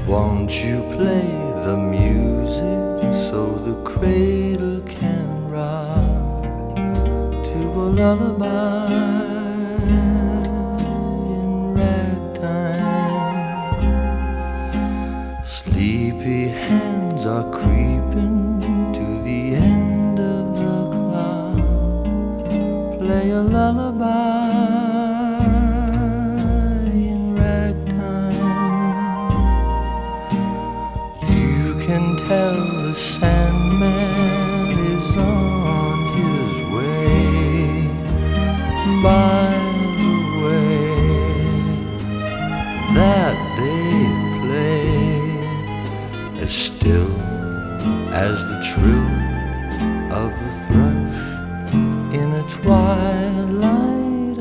Won't you play the music so the cradle can rock to a lullaby in ragtime? Sleepy hands are creeping to the end of the clock. Play a lullaby. Can tell the Sandman is on his way. By the way that they play, as still as the trill of the thrush in a twilight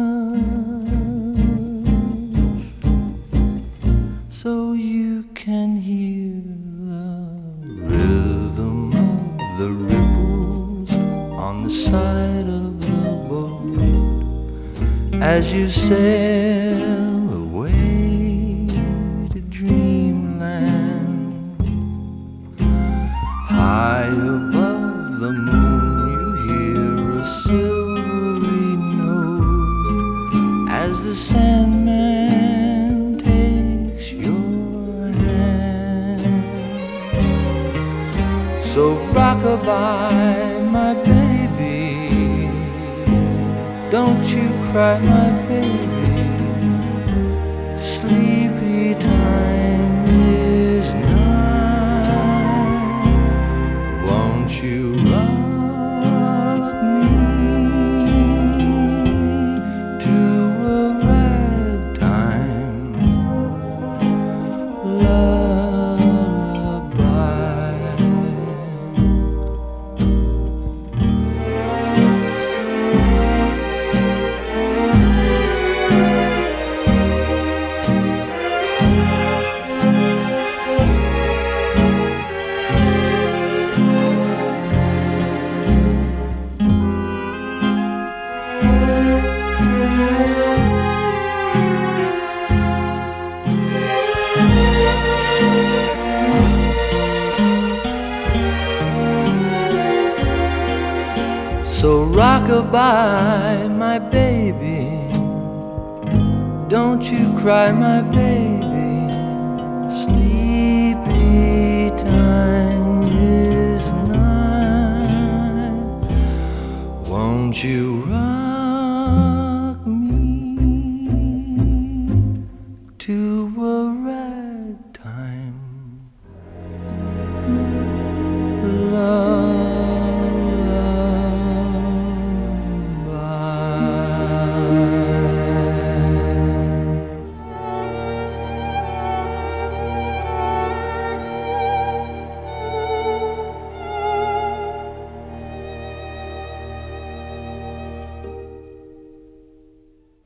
hush, so you can hear rhythm of the ripples on the side of the boat as you sail away to dreamland. High above the moon you hear a silvery note as the Sandman takes your hand. So rock-a-bye, my baby, don't you cry, my baby. Sleepy time is nigh. Won't you rock me to a ragtime lullaby? So rock-a-bye, my baby, don't you cry, my baby.